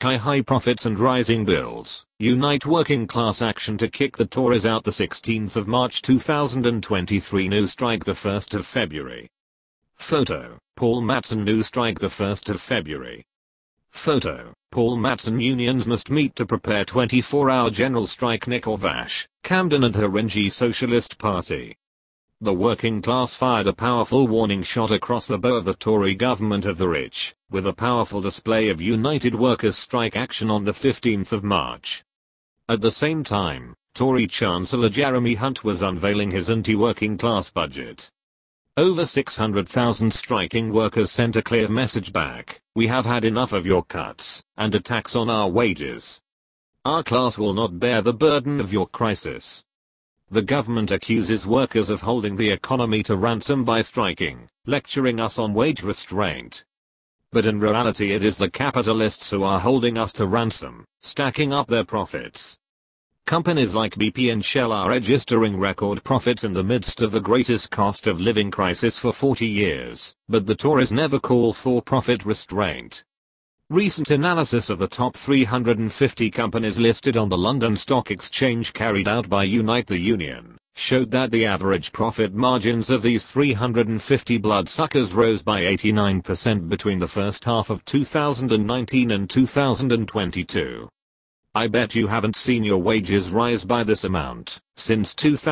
sky-high profits and rising bills, unite working class action to kick the Tories out. The 16th of March 2023. No strike the 1st of February. Photo, Paul Matson. No strike the 1st of February. Photo, Paul Matson. Unions must meet to prepare 24-hour general strike. Nicole Vash, Camden and Haringey Socialist Party. The working class fired a powerful warning shot across the bow of the Tory government of the rich, with a powerful display of united workers' strike action on the 15th of March. At the same time, Tory Chancellor Jeremy Hunt was unveiling his anti-working class budget. Over 600,000 striking workers sent a clear message back: we have had enough of your cuts and attacks on our wages. Our class will not bear the burden of your crisis. The government accuses workers of holding the economy to ransom by striking, lecturing us on wage restraint. But in reality it is the capitalists who are holding us to ransom, stacking up their profits. Companies like BP and Shell are registering record profits in the midst of the greatest cost of living crisis for 40 years, but the Tories never call for profit restraint. Recent analysis of the top 350 companies listed on the London Stock Exchange carried out by Unite the Union showed that the average profit margins of these 350 bloodsuckers rose by 89% between the first half of 2019 and 2022. I bet you haven't seen your wages rise by this amount since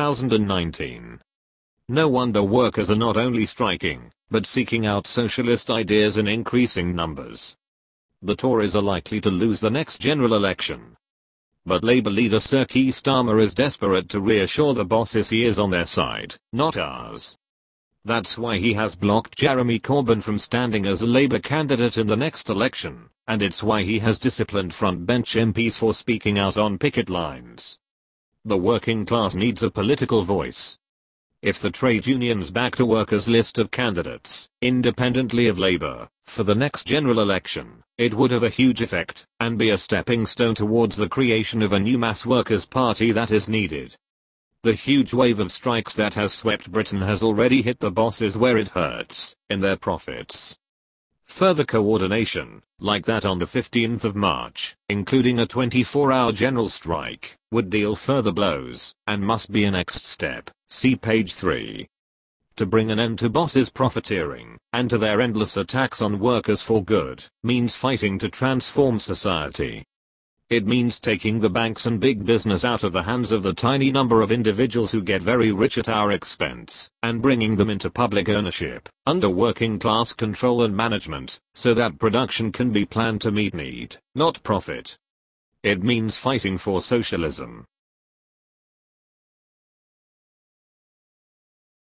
2019. No wonder workers are not only striking, but seeking out socialist ideas in increasing numbers. The Tories are likely to lose the next general election. But Labour leader Sir Keir Starmer is desperate to reassure the bosses he is on their side, not ours. That's why he has blocked Jeremy Corbyn from standing as a Labour candidate in the next election, and it's why he has disciplined frontbench MPs for speaking out on picket lines. The working class needs a political voice. If the trade unions backed a workers' list of candidates, independently of Labour, for the next general election, it would have a huge effect, and be a stepping stone towards the creation of a new mass workers' party that is needed. The huge wave of strikes that has swept Britain has already hit the bosses where it hurts, in their profits. Further coordination, like that on the 15th of March, including a 24-hour general strike, would deal further blows, and must be a next step. See page 3. To bring an end to bosses' profiteering, and to their endless attacks on workers for good, means fighting to transform society. It means taking the banks and big business out of the hands of the tiny number of individuals who get very rich at our expense, and bringing them into public ownership, under working class control and management, so that production can be planned to meet need, not profit. It means fighting for socialism,